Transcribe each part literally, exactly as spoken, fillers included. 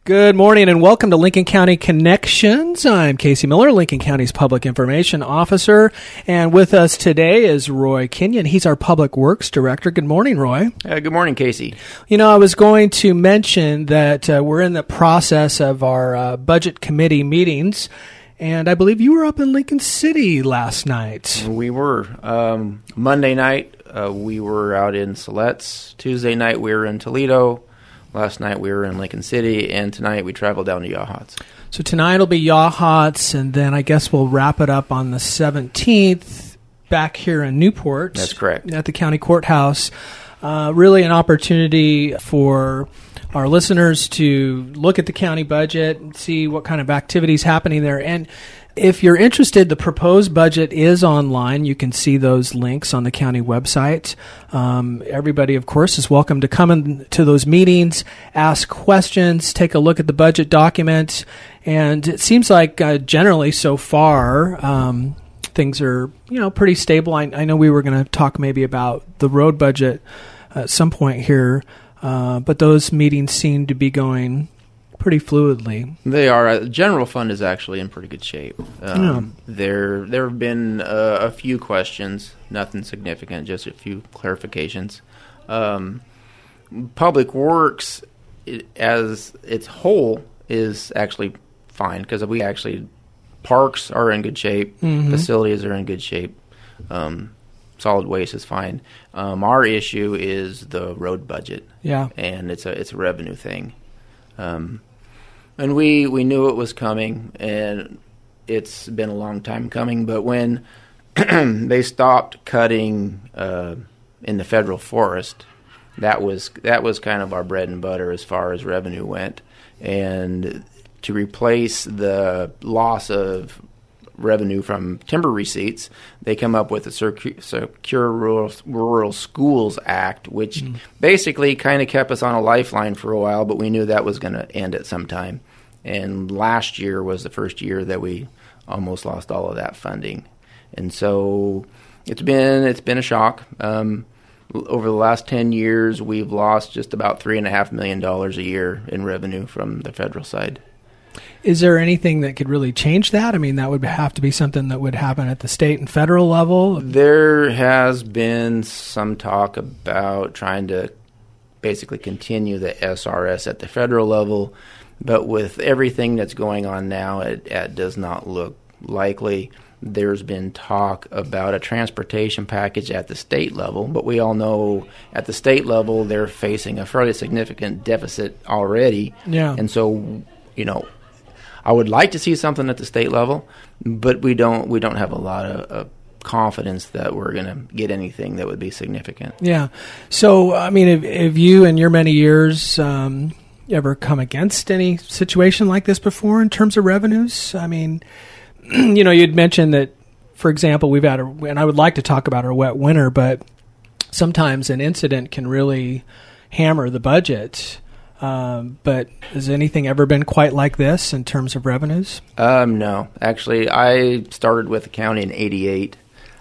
Good morning and welcome to Lincoln County Connections. I'm Casey Miller, Lincoln County's Public Information Officer, and with us today is Roy Kenyon. He's our Public Works Director. Good morning, Roy. Uh, good morning, Casey. You know, I was going to mention that uh, we're in the process of our uh, Budget Committee meetings, and I believe you were up in Lincoln City last night. We were. Um, Monday night, uh, we were out in Siletz. Tuesday night, we were in Toledo. Last night we were in Lincoln City, and tonight we traveled down to Yachats. So tonight will be Yachats, and then I guess we'll wrap it up on the seventeenth back here in Newport. That's correct. At the county courthouse. Uh, really an opportunity for our listeners to look at the county budget and see what kind of activities happening there. And if you're interested, the proposed budget is online. You can see those links on the county website. Um, everybody, of course, is welcome to come in to those meetings, ask questions, take a look at the budget document. And it seems like uh, generally so far, um, things are, you know, pretty stable. I, I know we were going to talk maybe about the road budget at some point here, uh, but those meetings seem to be going pretty fluidly. They are. The general fund is actually in pretty good shape. Um, yeah. There there have been uh, a few questions, nothing significant, just a few clarifications. Um, Public Works, it, as its whole, is actually fine because we actually, parks are in good shape, mm-hmm. facilities are in good shape, um, solid waste is fine. Um, our issue is the road budget. Yeah. And it's a, it's a revenue thing. Um, and we, we knew it was coming, and it's been a long time coming. But when they stopped cutting uh, in the federal forest, that was that was kind of our bread and butter as far as revenue went. And to replace the loss of revenue from timber receipts, they come up with the Secure, Secure Rural, Rural Schools Act, which mm. basically kind of kept us on a lifeline for a while, but we knew that was going to end at some time. And last year was the first year that we almost lost all of that funding. And so it's been it's been a shock. Um, over the last ten years, we've lost just about three point five million dollars a year in revenue from the federal side. Is there anything that could really change that? I mean, that would have to be something that would happen at the state and federal level. There has been some talk about trying to basically continue the S R S at the federal level, but with everything that's going on now, it, it does not look likely. There's been talk about a transportation package at the state level, but we all know at the state level they're facing a fairly significant deficit already. Yeah. And so, you know, I would like to see something at the state level, but we don't we don't have a lot of, of confidence that we're going to get anything that would be significant. Yeah. So, I mean, have, have you in your many years um, ever come against any situation like this before in terms of revenues? I mean, you know, you'd mentioned that, for example, we've had, a, and I would like to talk about our wet winter, but sometimes an incident can really hammer the budget. Um, but has anything ever been quite like this in terms of revenues? Um, no. Actually, I started with the county in eighty-eight,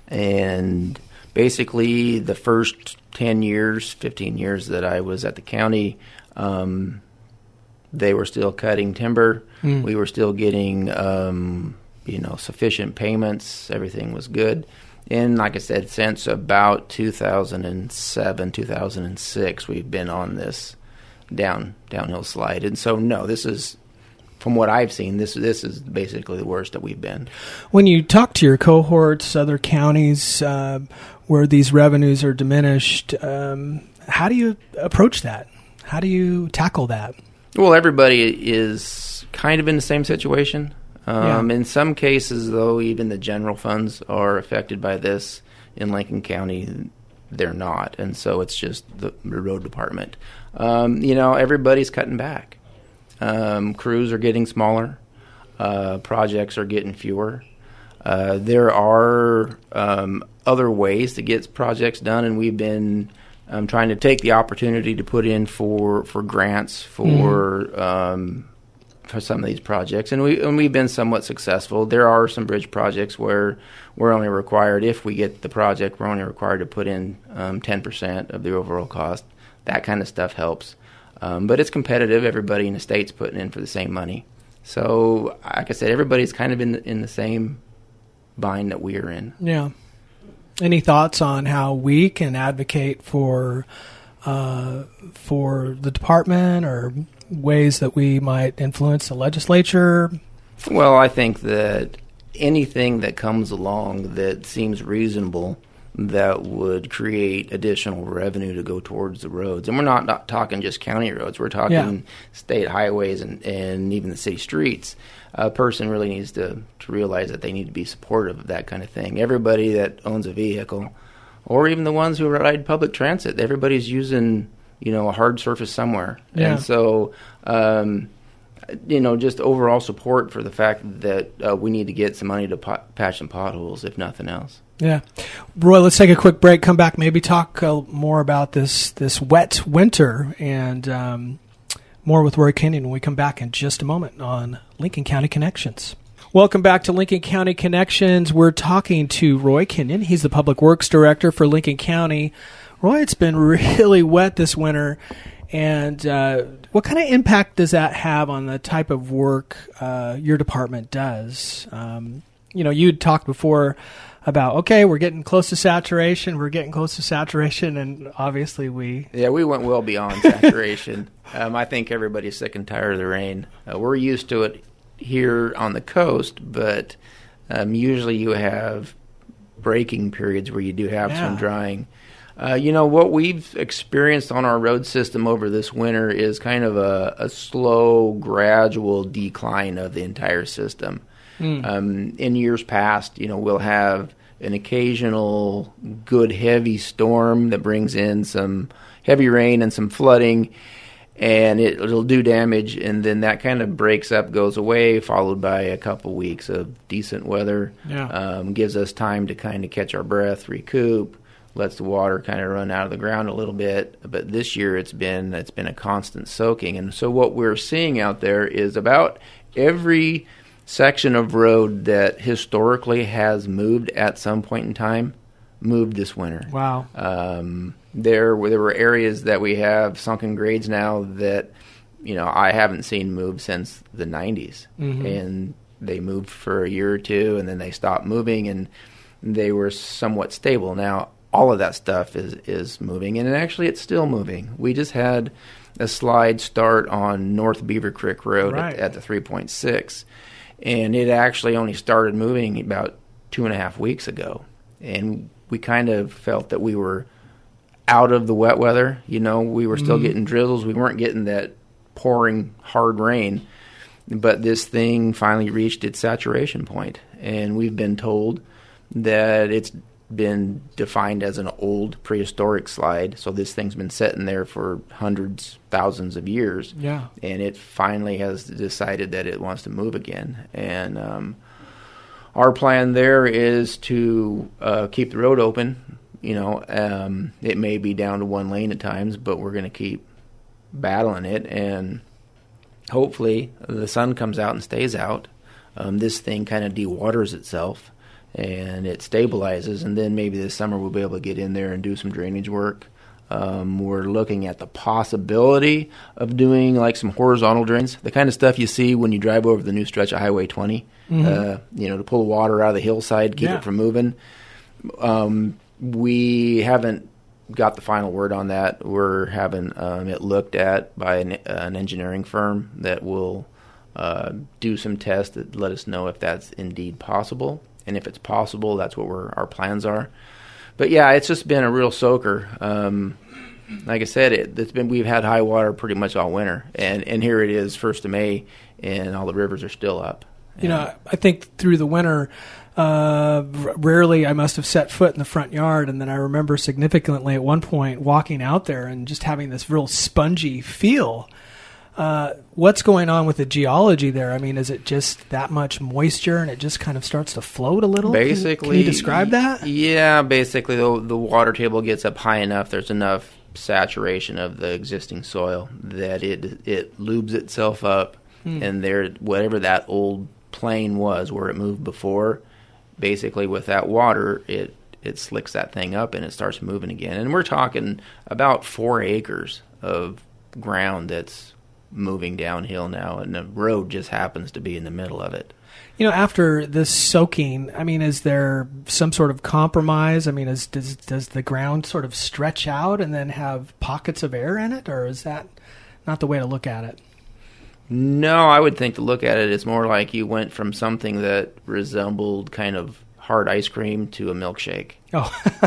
and basically the first ten years, fifteen years that I was at the county, um, they were still cutting timber. Mm. We were still getting, um, you know, sufficient payments. Everything was good. And like I said, since about two thousand seven, two thousand six, we've been on this down downhill slide. And so no, this is, from what I've seen, this this is basically the worst that we've been. When you talk to your cohorts, other counties uh, where these revenues are diminished, um, how do you approach that? How do you tackle that? Well, everybody is kind of in the same situation. Um, yeah. In some cases, though, even the general funds are affected by this. In Lincoln County, they're not, and so it's just the, the road department. Um, you know, everybody's cutting back. Um, crews are getting smaller. Uh, projects are getting fewer. Uh, there are um, other ways to get projects done, and we've been um, trying to take the opportunity to put in for, for grants for mm-hmm. um, for some of these projects, and we and we've been somewhat successful. There are some bridge projects where we're only required, if we get the project, we're only required to put in um, ten percent of the overall cost. That kind of stuff helps. Um, but it's competitive. Everybody in the state's putting in for the same money. So, like I said, everybody's kind of in the, in the same bind that we are in. Yeah. Any thoughts on how we can advocate for uh, for the department, or ways that we might influence the legislature? Well, I think that anything that comes along that seems reasonable that would create additional revenue to go towards the roads. And we're not, not talking just county roads. We're talking Yeah. state highways and, and even the city streets. A person really needs to, to realize that they need to be supportive of that kind of thing. Everybody that owns a vehicle, or even the ones who ride public transit, everybody's using, you know, a hard surface somewhere. Yeah. And so, um, you know, just overall support for the fact that uh, we need to get some money to pot- patch some potholes, if nothing else. Yeah. Roy, let's take a quick break, come back, maybe talk uh, more about this, this wet winter, and um, more with Roy Kenyon when we come back in just a moment on Lincoln County Connections. Welcome back to Lincoln County Connections. We're talking to Roy Kenyon. He's the Public Works Director for Lincoln County. Roy, it's been really wet this winter, and uh, what kind of impact does that have on the type of work uh, your department does? Um, you know, you had talked before about, okay, we're getting close to saturation, we're getting close to saturation, and obviously we... Yeah, we went well beyond saturation. um, I think everybody's sick and tired of the rain. Uh, we're used to it here on the coast, but um, usually you have breaking periods where you do have Yeah. some drying. Uh, you know, what we've experienced on our road system over this winter is kind of a, a slow, gradual decline of the entire system. Mm. Um, in years past, you know, we'll have an occasional good heavy storm that brings in some heavy rain and some flooding, and it, it'll do damage, and then that kind of breaks up, goes away, followed by a couple weeks of decent weather. Yeah. Um, gives us time to kind of catch our breath, recoup, lets the water kind of run out of the ground a little bit. But this year it's been it's been a constant soaking, and so what we're seeing out there is about every section of road that historically has moved at some point in time moved this winter. Wow. Um, there were there were areas that we have sunken grades now that, you know, I haven't seen move since the nineties. Mm-hmm. And they moved for a year or two, and then they stopped moving, and they were somewhat stable. Now, all of that stuff is, is moving, and actually it's still moving. We just had a slide start on North Beaver Creek Road Right. at, at the three point six, and it actually only started moving about two and a half weeks ago. And we kind of felt that we were out of the wet weather. You know, we were still Mhm. getting drizzles. We weren't getting that pouring hard rain. But this thing finally reached its saturation point, and we've been told that it's been defined as an old prehistoric slide. So this thing's been sitting there for hundreds, thousands of years. Yeah. And it finally has decided that it wants to move again. And um, our plan there is to uh, keep the road open. You know, um, it may be down to one lane at times, but we're going to keep battling it. And hopefully the sun comes out and stays out. Um, this thing kind of dewaters itself, and it stabilizes, and then maybe this summer we'll be able to get in there and do some drainage work. Um, we're looking at the possibility of doing like some horizontal drains, the kind of stuff you see when you drive over the new stretch of Highway twenty, Mhm. uh, you know, to pull the water out of the hillside, keep Yeah. it from moving. Um, we haven't got the final word on that. We're having um, it looked at by an, uh, an engineering firm that will uh, do some tests that let us know if that's indeed possible. And if it's possible, that's what we're, our plans are. But yeah, it's just been a real soaker. Um, like I said, it, it's been we've had high water pretty much all winter, and and here it is, first of May, and all the rivers are still up. You know, I think through the winter, uh, r- rarely I must have set foot in the front yard, and then I remember significantly at one point walking out there and just having this real spongy feel. Uh, what's going on with the geology there? I mean, is it just that much moisture and it just kind of starts to float a little? Basically, can, can you describe that? Yeah, basically the the water table gets up high enough. There's enough saturation of the existing soil that it it lubes itself up, Hmm. and there whatever that old plain was where it moved before, basically with that water, it it slicks that thing up and it starts moving again. And we're talking about four acres of ground that's moving downhill now, and the road just happens to be in the middle of it. You know, after this soaking, I mean, is there some sort of compromise? I mean, is, does does the ground sort of stretch out and then have pockets of air in it, or is that not the way to look at it? No, I would think to look at it, it's more like you went from something that resembled kind of hard ice cream to a milkshake. Oh,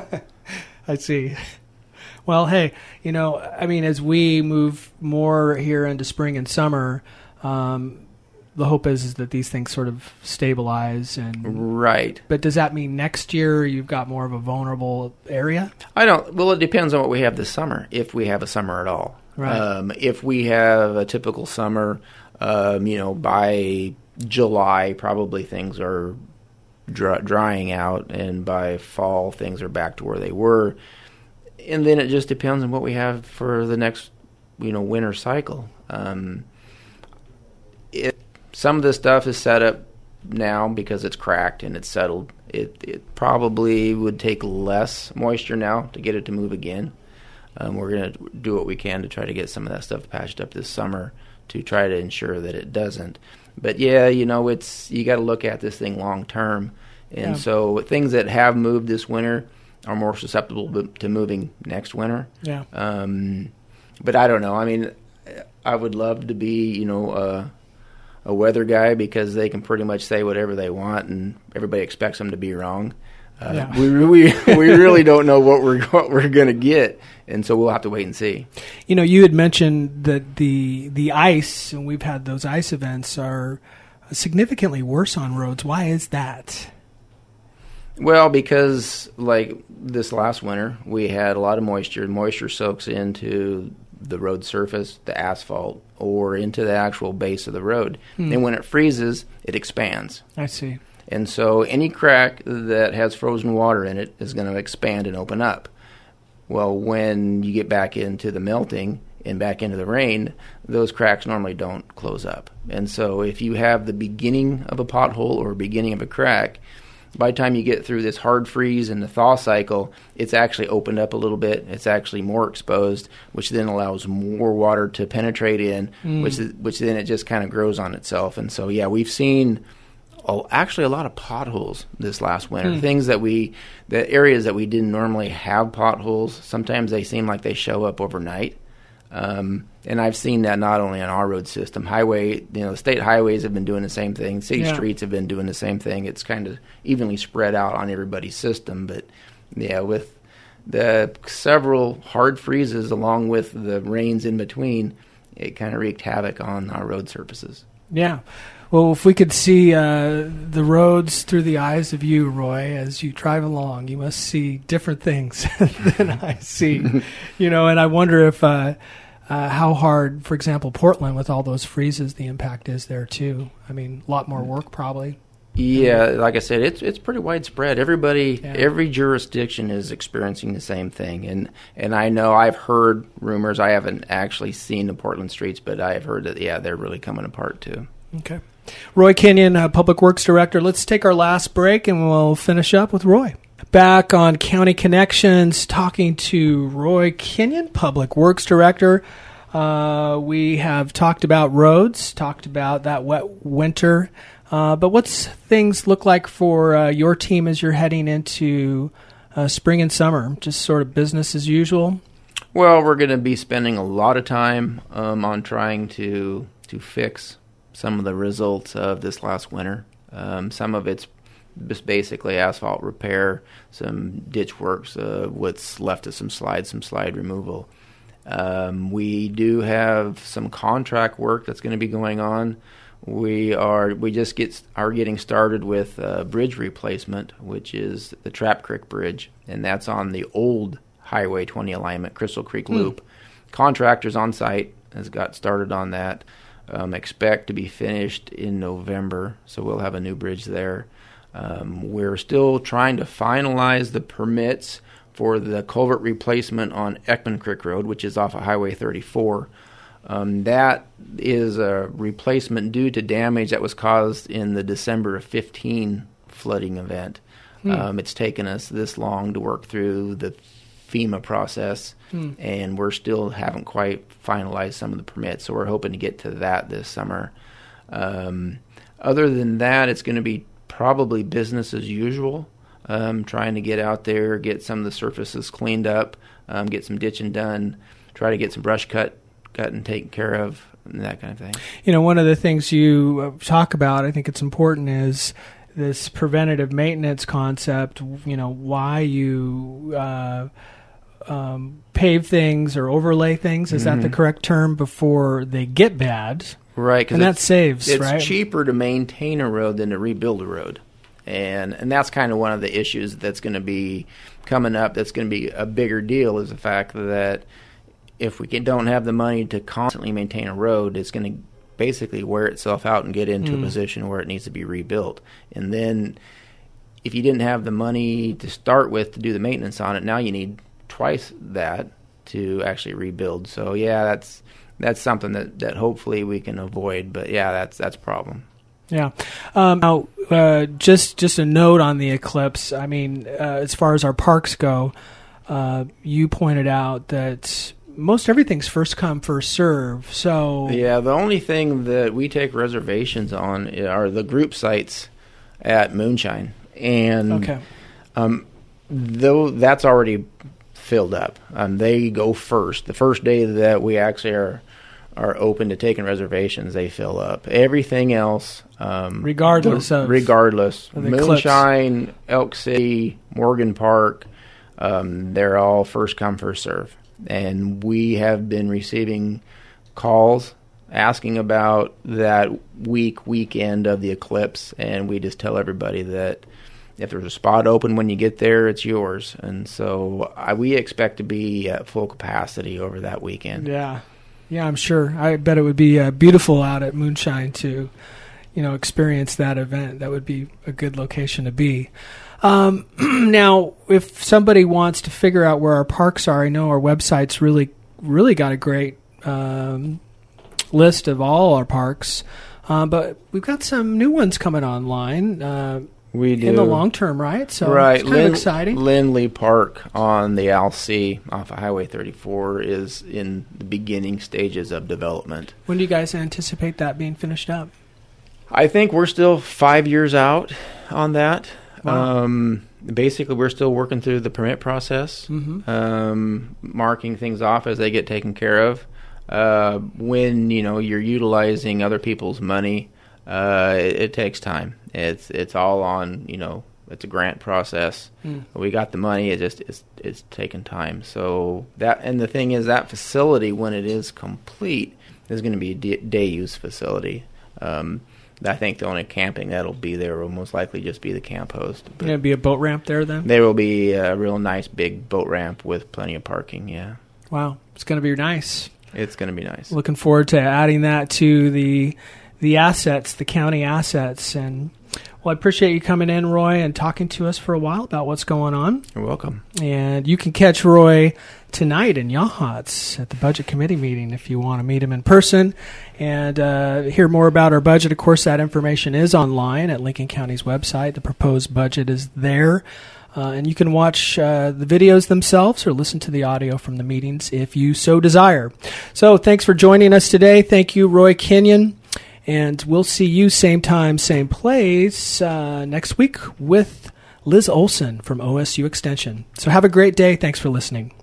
I see. Well, hey, you know, I mean, as we move more here into spring and summer, um, the hope is, is that these things sort of stabilize. And right. But does that mean next year you've got more of a vulnerable area? I don't. Well, it depends on what we have this summer, if we have a summer at all. Right. Um, if we have a typical summer, um, you know, by July, probably things are dry, drying out, and by fall, things are back to where they were. And then it just depends on what we have for the next, you know, winter cycle. Um, it, some of this stuff is set up now because it's cracked and it's settled. It, it probably would take less moisture now to get it to move again. Um, we're going to do what we can to try to get some of that stuff patched up this summer to try to ensure that it doesn't. But yeah, you know, it's you got to look at this thing long term, and yeah. So things that have moved this winter are more susceptible to moving next winter. Yeah. Um, but I don't know. I mean, I would love to be, you know, uh, a weather guy, because they can pretty much say whatever they want, and everybody expects them to be wrong. Uh, yeah. we, we we really don't know what we're what we're going to get, and so we'll have to wait and see. You know, you had mentioned that the the ice, and we've had those ice events, are significantly worse on roads. Why is that? Well, because like this last winter, we had a lot of moisture. Moisture soaks into the road surface, the asphalt, or into the actual base of the road. Hmm. And when it freezes, it expands. I see. And so any crack that has frozen water in it is going to expand and open up. Well, when you get back into the melting and back into the rain, those cracks normally don't close up. And so if you have the beginning of a pothole or beginning of a crack, by the time you get through this hard freeze and the thaw cycle, it's actually opened up a little bit. It's actually more exposed, which then allows more water to penetrate in, mm. which is, which then it just kind of grows on itself. And so, yeah, we've seen oh, actually a lot of potholes this last winter. Mm. Things that we, the areas that we didn't normally have potholes, sometimes they seem like they show up overnight. Um, and I've seen that not only on our road system, highway, you know, the state highways have been doing the same thing. City yeah. streets have been doing the same thing. It's kind of evenly spread out on everybody's system. But yeah, with the several hard freezes along with the rains in between, it kind of wreaked havoc on our road surfaces. Yeah. Well, if we could see uh, the roads through the eyes of you, Roy, as you drive along, you must see different things than I see. You know, and I wonder if uh, uh, how hard, for example, Portland, with all those freezes, the impact is there too. I mean, a lot more work probably. Yeah, like I said, it's it's pretty widespread. Everybody, yeah. every jurisdiction is experiencing the same thing, and and I know I've heard rumors. I haven't actually seen the Portland streets, but I have heard that yeah, they're really coming apart too. Okay. Roy Kenyon, uh, Public Works Director. Let's take our last break and we'll finish up with Roy. Back on County Connections, talking to Roy Kenyon, Public Works Director. Uh, we have talked about roads, talked about that wet winter. Uh, but what's things look like for uh, your team as you're heading into uh, spring and summer? Just sort of business as usual? Well, we're going to be spending a lot of time um, on trying to to fix some of the results of this last winter. Um, some of it's just basically asphalt repair, some ditch works, uh, what's left of some slides, some slide removal. Um, we do have some contract work that's going to be going on. We are we just get are getting started with uh, bridge replacement, which is the Trap Creek Bridge, and that's on the old Highway twenty alignment, Crystal Creek Loop. Hmm. Contractors on site has got started on that. Um, expect to be finished in November, so we'll have a new bridge there. Um, we're still trying to finalize the permits for the culvert replacement on Ekman Creek Road, which is off of Highway thirty-four. Um, that is a replacement due to damage that was caused in the December of fifteen flooding event. Hmm. Um, it's taken us this long to work through the FEMA process, Hmm. and we're still haven't quite finalized some of the permits. So we're hoping to get to that this summer. Um, other than that, it's going to be probably business as usual. Um, trying to get out there, get some of the surfaces cleaned up, um, get some ditching done, try to get some brush cut, cut and taken care of, and that kind of thing. You know, one of the things you uh, talk about, I think it's important, is this preventative maintenance concept. You know, why you uh, um, pave things or overlay things, is mm-hmm. that the correct term, before they get bad? Right. And that saves, it's right? It's cheaper to maintain a road than to rebuild a road. And and that's kind of one of the issues that's going to be coming up, that's going to be a bigger deal, is the fact that if we can, don't have the money to constantly maintain a road, it's going to basically wear itself out and get into mm. a position where it needs to be rebuilt. And then if you didn't have the money to start with to do the maintenance on it, now you need twice that to actually rebuild. So, yeah, that's that's something that, that hopefully we can avoid. But, yeah, that's that's a problem. Yeah. Um, now, uh, just just a note on the Eclipse. I mean, uh, as far as our parks go, uh, you pointed out that most everything's first come, first serve. So yeah, the only thing that we take reservations on are the group sites at Moonshine, and okay. um, though that's already filled up. Um, they go first. The first day that we actually are. are open to taking reservations, they fill up. Everything else, um, regardless the, of regardless, of the Moonshine, Eclipse. Elk City, Morgan Park, um, they're all first come, first serve. And we have been receiving calls asking about that week, weekend of the Eclipse, and we just tell everybody that if there's a spot open when you get there, it's yours. And so I, we expect to be at full capacity over that weekend. Yeah. Yeah, I'm sure. I bet it would be uh, beautiful out at Moonshine to, you know, experience that event. That would be a good location to be. Um, now, if somebody wants to figure out where our parks are, I know our website's really, really got a great um, list of all our parks, uh, but we've got some new ones coming online. Uh, We do. In the long term, right? So right. it's kind Lin- of exciting. Lindley Park on the Al C off of Highway thirty-four is in the beginning stages of development. When do you guys anticipate that being finished up? I think we're still five years out on that. Wow. Um, basically, we're still working through the permit process, mm-hmm. um, marking things off as they get taken care of. Uh, when, you know, you're utilizing other people's money, uh, it, it takes time. It's it's all on, you know, it's a grant process. Mm. We got the money. It just it's it's taking time. So that, and the thing is, that facility, when it is complete, is going to be a d- day use facility. Um, I think the only camping that'll be there will most likely just be the camp host. But Going to be a boat ramp there then? there will be a real nice big boat ramp with plenty of parking. Yeah. Wow, it's going to be nice. It's going to be nice. Looking forward to adding that to the the assets, the county assets. And well, I appreciate you coming in, Roy, and talking to us for a while about what's going on. You're welcome. And you can catch Roy tonight in Yachats at the Budget Committee meeting if you want to meet him in person and uh, hear more about our budget. Of course, that information is online at Lincoln County's website. The proposed budget is there. Uh, and you can watch uh, the videos themselves or listen to the audio from the meetings if you so desire. So thanks for joining us today. Thank you, Roy Kenyon. And we'll see you same time, same place uh, next week with Liz Olson from O S U Extension. So have a great day. Thanks for listening.